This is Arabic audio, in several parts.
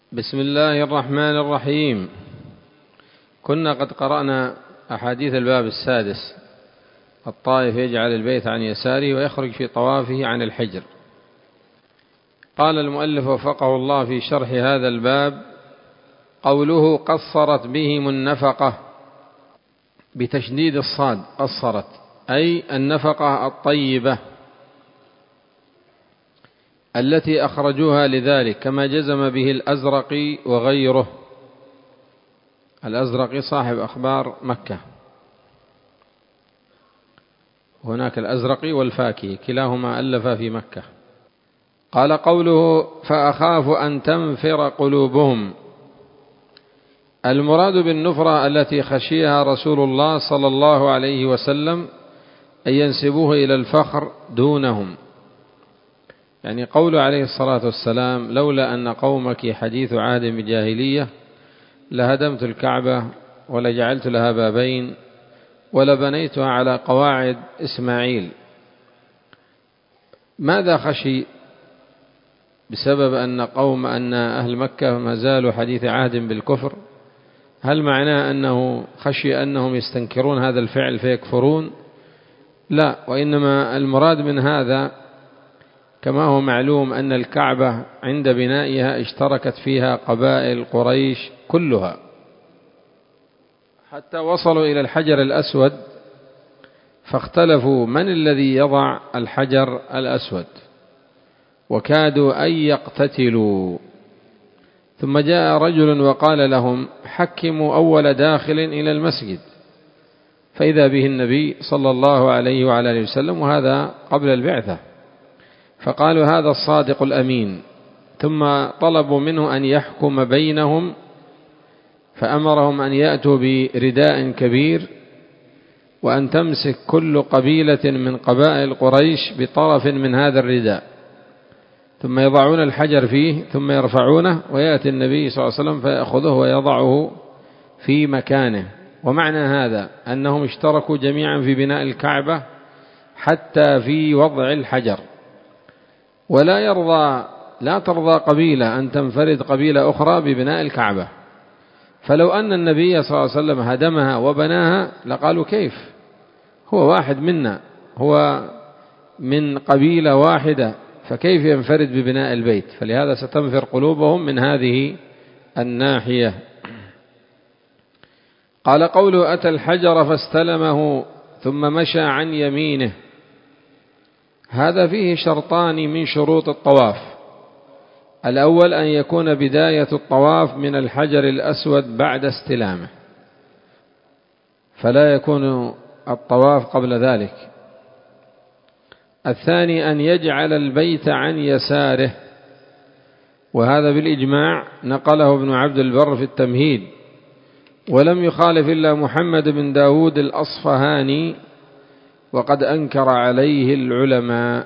بسم الله الرحمن الرحيم. كنا قد قرأنا أحاديث الباب السادس: الطائف يجعل البيت عن يساره ويخرج في طوافه عن الحجر. قال المؤلف وفقه الله في شرح هذا الباب: قوله قصرت بهم النفقة بتشديد الصاد، قصرت أي النفقة الطيبة التي أخرجوها لذلك، كما جزم به الأزرقي وغيره. الأزرقي صاحب أخبار مكة، هناك الأزرقي والفاكهي كلاهما ألف في مكة. قال قوله فأخاف أن تنفر قلوبهم، المراد بالنفرة التي خشيها رسول الله صلى الله عليه وسلم أن ينسبوه إلى الفخر دونهم، يعني قول عليه الصلاة والسلام: لولا أن قومك حديث عهد بجاهلية لهدمت الكعبة ولجعلت لها بابين ولبنيتها على قواعد إسماعيل. ماذا خشي؟ بسبب أن أهل مكة ما زالوا حديث عهد بالكفر؟ هل معناه أنه خشي أنهم يستنكرون هذا الفعل فيكفرون؟ لا، وإنما المراد من هذا كما هو معلوم أن الكعبة عند بنائها اشتركت فيها قبائل قريش كلها، حتى وصلوا إلى الحجر الأسود فاختلفوا من الذي يضع الحجر الأسود، وكادوا أن يقتتلوا. ثم جاء رجل وقال لهم: حكموا أول داخل إلى المسجد، فإذا به النبي صلى الله عليه وعلى آله وسلم، وهذا قبل البعثة، فقالوا: هذا الصادق الأمين. ثم طلبوا منه أن يحكم بينهم، فأمرهم أن يأتوا برداء كبير، وأن تمسك كل قبيلة من قبائل قريش بطرف من هذا الرداء، ثم يضعون الحجر فيه ثم يرفعونه، ويأتي النبي صلى الله عليه وسلم فيأخذه ويضعه في مكانه. ومعنى هذا أنهم اشتركوا جميعا في بناء الكعبة حتى في وضع الحجر، لا ترضى قبيلة أن تنفرد قبيلة أخرى ببناء الكعبة. فلو أن النبي صلى الله عليه وسلم هدمها وبناها لقالوا: كيف؟ هو واحد منا، هو من قبيلة واحدة، فكيف ينفرد ببناء البيت؟ فلهذا ستنفر قلوبهم من هذه الناحية. قال قوله أتى الحجر فاستلمه ثم مشى عن يمينه، هذا فيه شرطان من شروط الطواف: الأول أن يكون بداية الطواف من الحجر الأسود بعد استلامه، فلا يكون الطواف قبل ذلك. الثاني أن يجعل البيت عن يساره، وهذا بالإجماع نقله ابن عبد البر في التمهيد، ولم يخالف إلا محمد بن داود الأصفهاني، وقد أنكر عليه العلماء،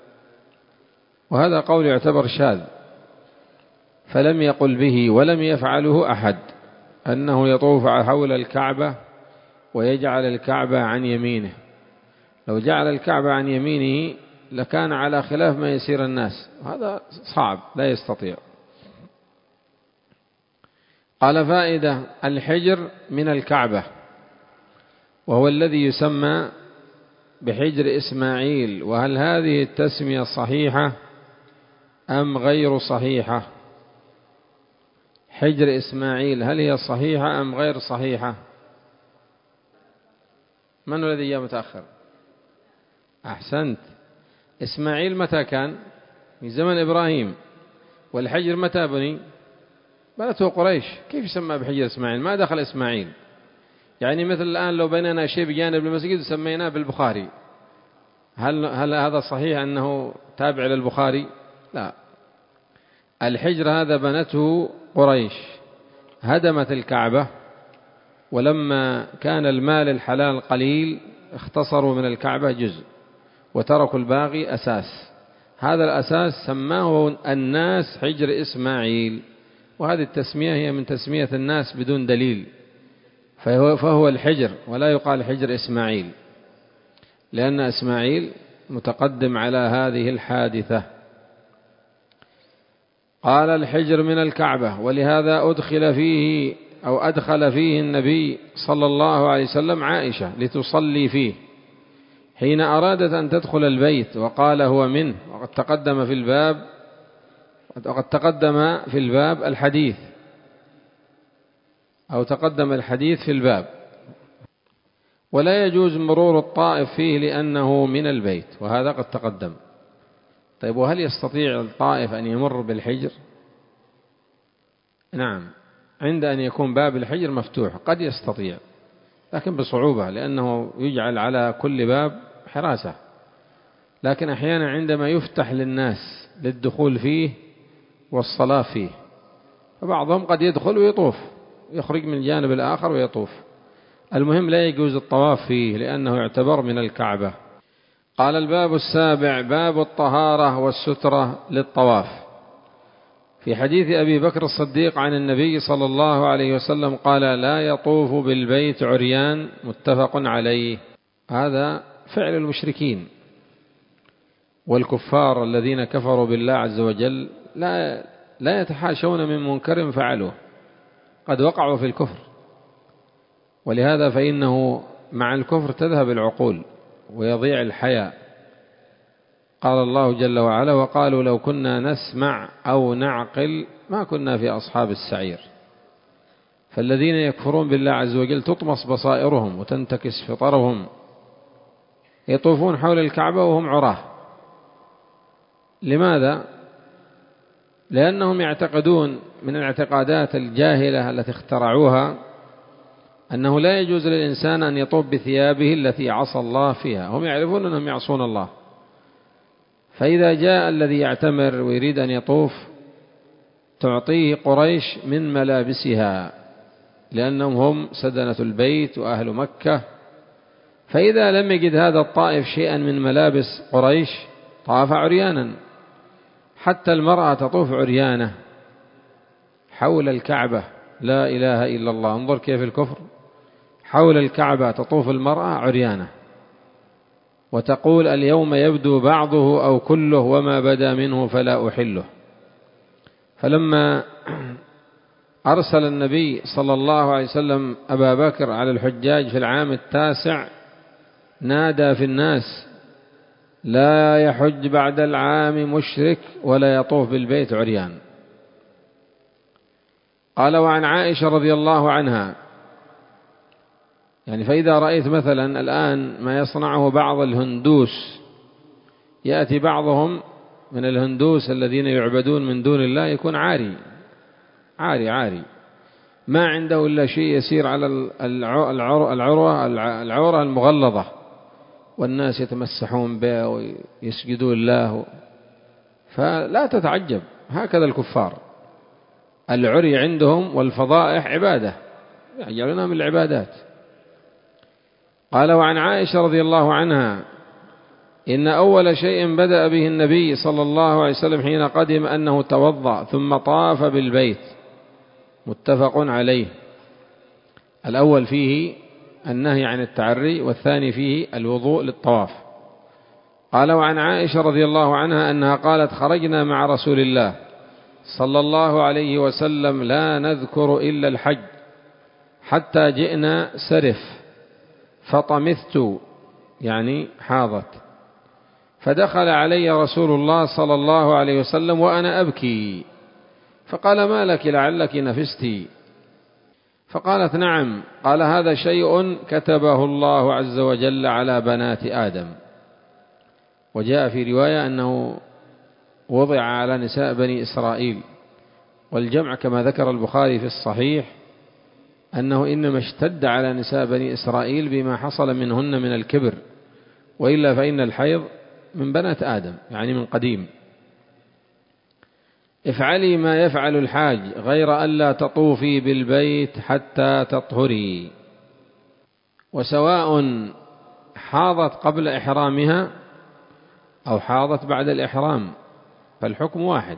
وهذا قول يعتبر شاذ، فلم يقل به ولم يفعله أحد، أنه يطوف حول الكعبة ويجعل الكعبة عن يمينه. لو جعل الكعبة عن يمينه لكان على خلاف ما يسير الناس، هذا صعب، لا يستطيع. قال فائدة: الحجر من الكعبة، وهو الذي يسمى بحجر إسماعيل. وهل هذه التسمية صحيحة أم غير صحيحة؟ حجر إسماعيل هل هي صحيحة أم غير صحيحة؟ من الذي جاء متأخر؟ أحسنت. إسماعيل متى كان؟ من زمن إبراهيم. والحجر متى بني؟ بنته قريش، كيف يسمى بحجر إسماعيل؟ ما دخل إسماعيل. يعني مثل الآن لو بنينا شيء بجانب المسجد وسميناه بالبخاري، هل هذا صحيح أنه تابع للبخاري؟ لا. الحجر هذا بنته قريش، هدمت الكعبة، ولما كان المال الحلال قليل اختصروا من الكعبة جزء وتركوا الباقي أساس، هذا الأساس سماه الناس حجر إسماعيل، وهذه التسمية هي من تسمية الناس بدون دليل، فهو الحجر ولا يقال حجر إسماعيل، لأن إسماعيل متقدم على هذه الحادثة. قال الحجر من الكعبة، ولهذا أدخل فيه النبي صلى الله عليه وسلم عائشة لتصلي فيه حين أرادت أن تدخل البيت، وقال هو منه. وقد تقدم في الباب الحديث، أو تقدم الحديث في الباب. ولا يجوز مرور الطائف فيه لأنه من البيت، وهذا قد تقدم. طيب، وهل يستطيع الطائف أن يمر بالحجر؟ نعم، عند أن يكون باب الحجر مفتوح قد يستطيع، لكن بصعوبة، لأنه يجعل على كل باب حراسة. لكن أحيانا عندما يفتح للناس للدخول فيه والصلاة فيه، فبعضهم قد يدخل ويطوف، يخرج من الجانب الآخر ويطوف. المهم لا يجوز الطواف فيه لأنه يعتبر من الكعبة. قال الباب السابع: باب الطهارة والسترة للطواف. في حديث أبي بكر الصديق عن النبي صلى الله عليه وسلم قال: لا يطوف بالبيت عريان، متفق عليه. هذا فعل المشركين والكفار الذين كفروا بالله عز وجل، لا يتحاشون من منكر فعلوه، قد وقعوا في الكفر، ولهذا فإنه مع الكفر تذهب العقول ويضيع الحياء. قال الله جل وعلا: وقالوا لو كنا نسمع أو نعقل ما كنا في أصحاب السعير. فالذين يكفرون بالله عز وجل تطمس بصائرهم وتنتكس فطرهم، يطوفون حول الكعبة وهم عراه. لماذا؟ لأنهم يعتقدون من الاعتقادات الجاهلة التي اخترعوها أنه لا يجوز للإنسان أن يطوف بثيابه التي عصى الله فيها. هم يعرفون أنهم يعصون الله، فإذا جاء الذي يعتمر ويريد أن يطوف تعطيه قريش من ملابسها، لأنهم هم سدنة البيت وأهل مكة. فإذا لم يجد هذا الطائف شيئا من ملابس قريش طاف عريانا. حتى المرأة تطوف عريانة حول الكعبة، لا إله إلا الله. انظر كيف الكفر، حول الكعبة تطوف المرأة عريانة، وتقول: اليوم يبدو بعضه أو كله، وما بدا منه فلا أحله. فلما أرسل النبي صلى الله عليه وسلم أبا بكر على الحجاج في العام 9 نادى في الناس: لا يحج بعد العام مشرك ولا يطوف بالبيت عريان. قال: وعن عائشة رضي الله عنها، يعني فإذا رأيت مثلا الآن ما يصنعه بعض الهندوس، يأتي بعضهم من الهندوس الذين يعبدون من دون الله يكون عاري عاري عاري، ما عنده إلا شيء يسير على العورة المغلظة، والناس يتمسحون به ويسجدون له. فلا تتعجب، هكذا الكفار، العري عندهم والفضائح عبادة، يجعلونها من العبادات. قال: وعن عائشة رضي الله عنها إن أول شيء بدأ به النبي صلى الله عليه وسلم حين قدم أنه توضأ ثم طاف بالبيت، متفق عليه. الأول فيه النهي عن التعري، والثاني فيه الوضوء للطواف. قال: وعن عائشة رضي الله عنها أنها قالت: خرجنا مع رسول الله صلى الله عليه وسلم لا نذكر إلا الحج حتى جئنا سرف فطمثت، يعني حاضت، فدخل علي رسول الله صلى الله عليه وسلم وأنا أبكي، فقال: ما لك لعلك نفستي؟ فقالت: نعم. قال: هذا شيء كتبه الله عز وجل على بنات آدم. وجاء في رواية أنه وضع على نساء بني إسرائيل، والجمع كما ذكر البخاري في الصحيح أنه إنما اشتد على نساء بني إسرائيل بما حصل منهن من الكبر، وإلا فإن الحيض من بنات آدم، يعني من قديم. افعلي ما يفعل الحاج غير ألا تطوفي بالبيت حتى تطهري. وسواء حاضت قبل إحرامها أو حاضت بعد الإحرام فالحكم واحد.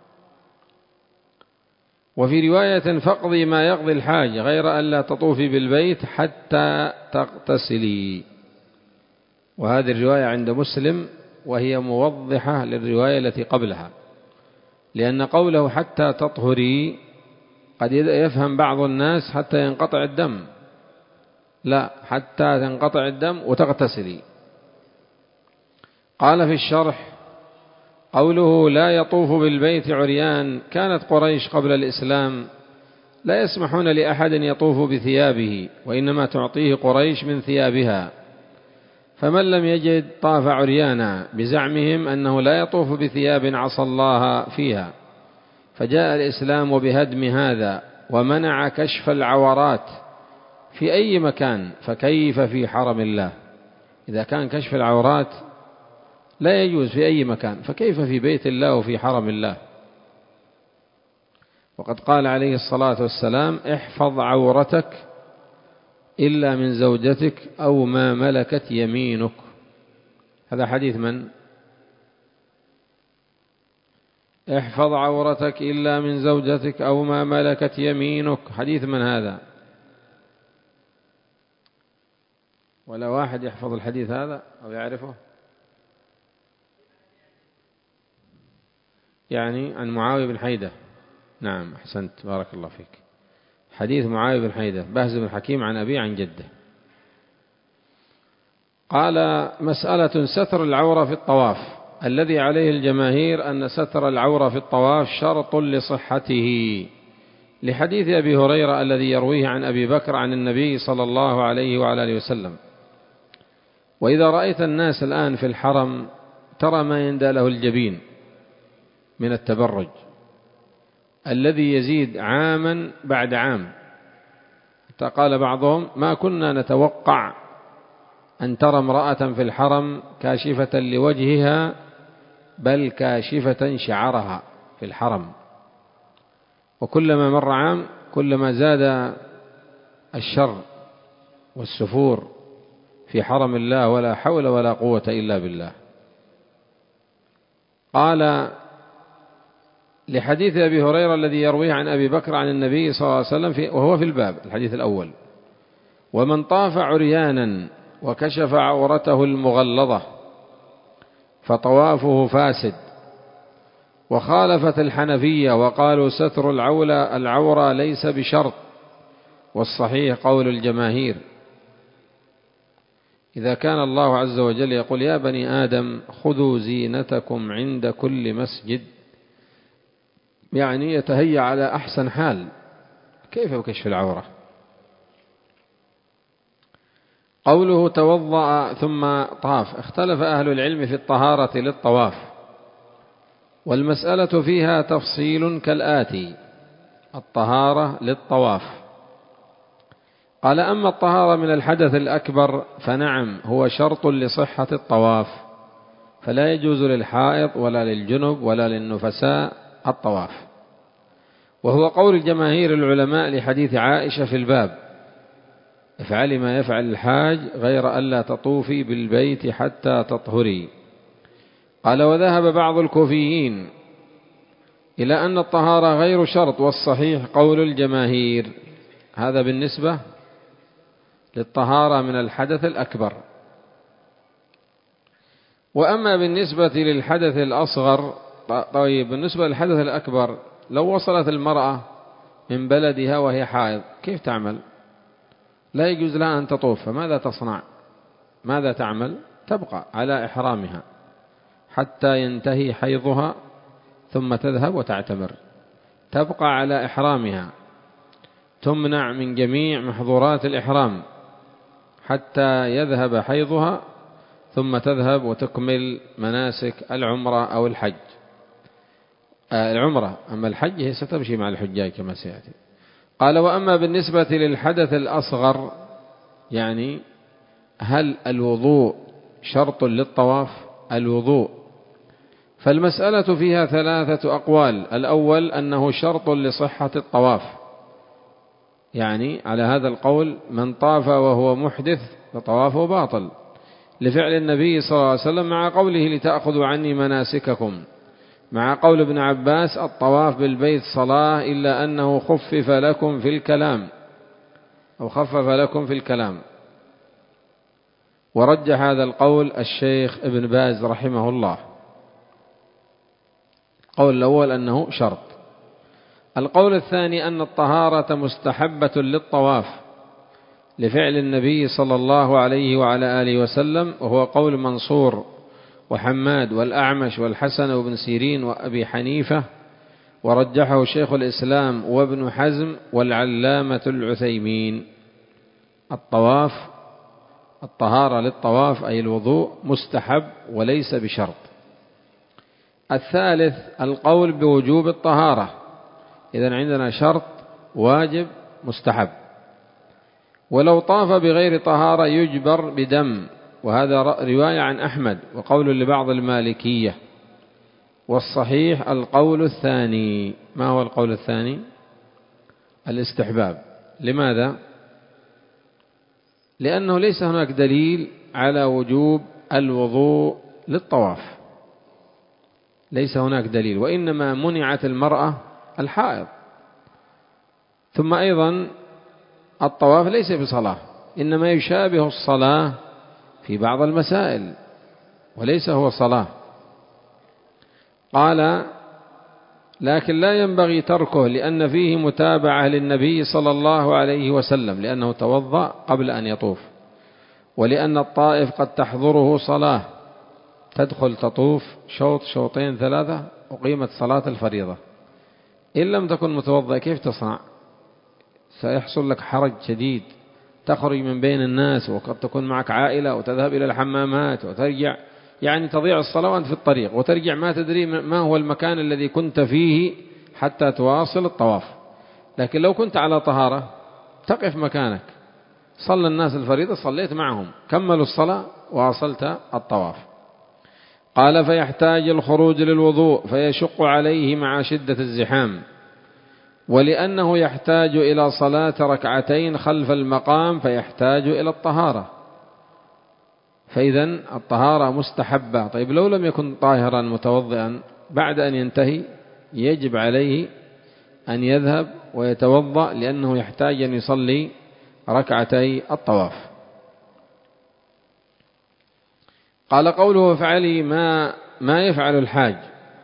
وفي رواية: فاقضي ما يقضي الحاج غير ألا تطوفي بالبيت حتى تغتسلي. وهذه الرواية عند مسلم، وهي موضحة للرواية التي قبلها. لأن قوله حتى تطهري قد يفهم بعض الناس حتى ينقطع الدم، لا، حتى تنقطع الدم وتغتسلي. قال في الشرح: قوله لا يطوف بالبيت عريان، كانت قريش قبل الإسلام لا يسمحون لأحد يطوف بثيابه، وإنما تعطيه قريش من ثيابها، فمن لم يجد طاف عريانا، بزعمهم أنه لا يطوف بثياب عصى الله فيها. فجاء الإسلام بهدم هذا ومنع كشف العورات في أي مكان، فكيف في حرم الله؟ إذا كان كشف العورات لا يجوز في أي مكان، فكيف في بيت الله وفي حرم الله؟ وقد قال عليه الصلاة والسلام: احفظ عورتك إلا من زوجتك أو ما ملكت يمينك. هذا حديث من؟ احفظ عورتك إلا من زوجتك أو ما ملكت يمينك، حديث من هذا؟ ولا واحد يحفظ الحديث هذا أو يعرفه؟ يعني عن معاوية بن حيدة. نعم، أحسنت، بارك الله فيك. حديث معاوية بن حيدة، بهز بن حكيم عن أبي عن جده. قال: مسألة ستر العورة في الطواف. الذي عليه الجماهير أن ستر العورة في الطواف شرط لصحته، لحديث أبي هريرة الذي يرويه عن أبي بكر عن النبي صلى الله عليه وعلى آله وسلم. وإذا رأيت الناس الآن في الحرم ترى ما يندى له الجبين من التبرج الذي يزيد عاما بعد عام، حتى قال بعضهم: ما كنا نتوقع أن ترى امرأة في الحرم كاشفة لوجهها، بل كاشفة شعرها في الحرم. وكلما مر عام كلما زاد الشر والسفور في حرم الله، ولا حول ولا قوة إلا بالله. قال: لحديث أبي هريرة الذي يرويه عن أبي بكر عن النبي صلى الله عليه وسلم وهو في الباب، الحديث الأول: ومن طاف عريانا وكشف عورته المغلظة فطوافه فاسد. وخالفت الحنفية وقالوا ستر العورة ليس بشرط، والصحيح قول الجماهير. إذا كان الله عز وجل يقول: يا بني آدم خذوا زينتكم عند كل مسجد، يعني يتهيأ على أحسن حال، كيف بكشف العورة؟ قوله توضأ ثم طاف. اختلف أهل العلم في الطهارة للطواف، والمسألة فيها تفصيل كالآتي: الطهارة للطواف. قال: أما الطهارة من الحدث الأكبر فنعم، هو شرط لصحة الطواف، فلا يجوز للحائض ولا للجنب ولا للنفساء الطواف، وهو قول جماهير العلماء لحديث عائشة في الباب: افعلي ما يفعل الحاج غير ألا تطوفي بالبيت حتى تطهري. قال: وذهب بعض الكوفيين إلى أن الطهارة غير شرط، والصحيح قول الجماهير. هذا بالنسبة للطهارة من الحدث الأكبر. وأما بالنسبة للحدث الأصغر، طيب بالنسبة للحدث الأكبر لو وصلت المرأة من بلدها وهي حائض كيف تعمل؟ لا يجوز لها أن تطوف، فماذا تصنع؟ ماذا تعمل؟ تبقى على إحرامها حتى ينتهي حيضها ثم تذهب وتعتمر، تبقى على إحرامها، تمنع من جميع محظورات الإحرام حتى يذهب حيضها، ثم تذهب وتكمل مناسك العمرة أو الحج. العمرة، أما الحج هي ستمشي مع الحجاج كما سيأتي. قال: وأما بالنسبة للحدث الأصغر، يعني هل الوضوء شرط للطواف؟ الوضوء، فالمسألة فيها ثلاثة أقوال. الأول أنه شرط لصحة الطواف، يعني على هذا القول من طاف وهو محدث فطوافه باطل، لفعل النبي صلى الله عليه وسلم مع قوله: لتأخذوا عني مناسككم، مع قول ابن عباس: الطواف بالبيت صلاة إلا أنه خفف لكم في الكلام، أو خفف لكم في الكلام. ورجح هذا القول الشيخ ابن باز رحمه الله. القول الأول أنه شرط. القول الثاني أن الطهارة مستحبة للطواف لفعل النبي صلى الله عليه وعلى آله وسلم، وهو قول منصور وحماد والأعمش والحسن وابن سيرين وأبي حنيفة، ورجحه شيخ الإسلام وابن حزم والعلامة العثيمين. الطهارة للطواف أي الوضوء مستحب وليس بشرط. الثالث القول بوجوب الطهارة، إذن عندنا شرط، واجب، مستحب. ولو طاف بغير طهارة يجبر بدم، وهذا رواية عن أحمد وقول لبعض المالكية. والصحيح القول الثاني. ما هو القول الثاني؟ الاستحباب. لماذا؟ لأنه ليس هناك دليل على وجوب الوضوء للطواف، ليس هناك دليل، وإنما منعت المرأة الحائض. ثم أيضا الطواف ليس بصلاة، إنما يشابه الصلاة في بعض المسائل وليس هو صلاة. قال لكن لا ينبغي تركه لأن فيه متابعة للنبي صلى الله عليه وسلم، لأنه توضأ قبل أن يطوف، ولأن الطائف قد تحضره صلاة، تدخل تطوف شوط شوطين ثلاثة وقيمة صلاة الفريضة. إن لم تكن متوضأ كيف تصنع؟ سيحصل لك حرج شديد، تخرج من بين الناس وقد تكون معك عائلة وتذهب إلى الحمامات وترجع، يعني تضيع الصلاة وأنت في الطريق، وترجع ما تدري ما هو المكان الذي كنت فيه حتى تواصل الطواف. لكن لو كنت على طهارة تقف مكانك، صلى الناس الفريضة صليت معهم، كملوا الصلاة واصلت الطواف. قال فيحتاج الخروج للوضوء فيشق عليه مع شدة الزحام، ولأنه يحتاج إلى صلاة ركعتين خلف المقام فيحتاج إلى الطهارة. فإذن الطهارة مستحبة. طيب لو لم يكن طاهرا متوضئا بعد أن ينتهي يجب عليه أن يذهب ويتوضأ، لأنه يحتاج أن يصلي ركعتي الطواف. قال قوله فعلي ما يفعل الحاج.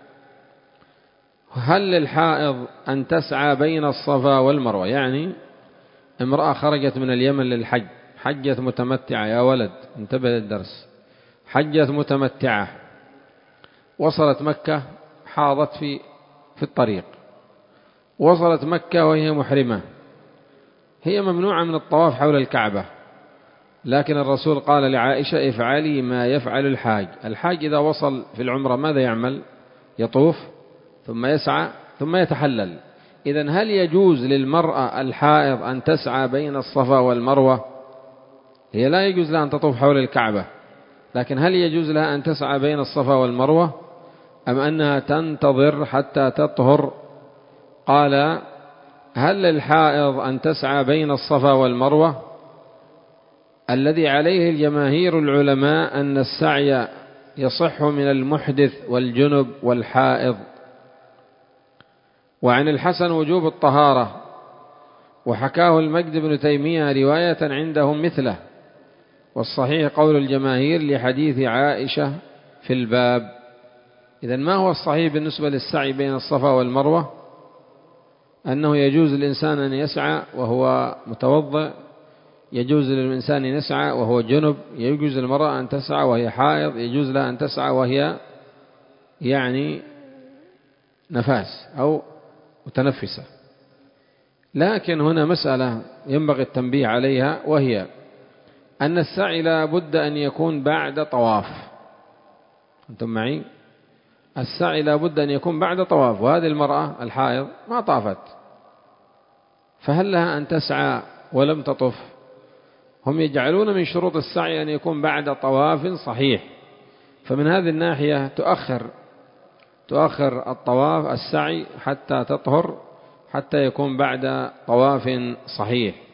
هل للحائض أن تسعى بين الصفا والمروة؟ يعني امرأة خرجت من اليمن للحج، حجت متمتعة، يا ولد انتبه للدرس، حجت متمتعة، وصلت مكة، حاضت في الطريق، وصلت مكة وهي محرمة، هي ممنوعة من الطواف حول الكعبة، لكن الرسول قال لعائشة افعلي ما يفعل الحاج. الحاج إذا وصل في العمرة ماذا يعمل؟ يطوف ثم يسعى ثم يتحلل. إذن هل يجوز للمرأة الحائض أن تسعى بين الصفا والمروة؟ هي لا يجوز لها أن تطوف حول الكعبة، لكن هل يجوز لها أن تسعى بين الصفا والمروة أم أنها تنتظر حتى تطهر؟ قال هل للحائض أن تسعى بين الصفا والمروة؟ الذي عليه الجماهير العلماء أن السعي يصح من المحدث والجنب والحائض. وعن الحسن وجوب الطهارة، وحكاه المجد بن تيمية رواية عندهم مثله، والصحيح قول الجماهير لحديث عائشة في الباب. إذن ما هو الصحيح بالنسبة للسعي بين الصفا والمروة؟ أنه يجوز للإنسان أن يسعى وهو متوضئ، يجوز للإنسان أن يسعى وهو جنب، يجوز للمرأة أن تسعى وهي حائض، يجوز لها أن تسعى وهي يعني نفاس أو متنفسة. لكن هنا مسألة ينبغي التنبيه عليها، وهي أن السعي لا بد أن يكون بعد طواف. أنتم معي؟ السعي لا بد أن يكون بعد طواف، وهذه المرأة الحائض ما طافت، فهل لها أن تسعى ولم تطف؟ هم يجعلون من شروط السعي أن يكون بعد طواف صحيح، فمن هذه الناحية تؤخر الطواف السعي حتى تطهر، حتى يكون بعد طواف صحيح.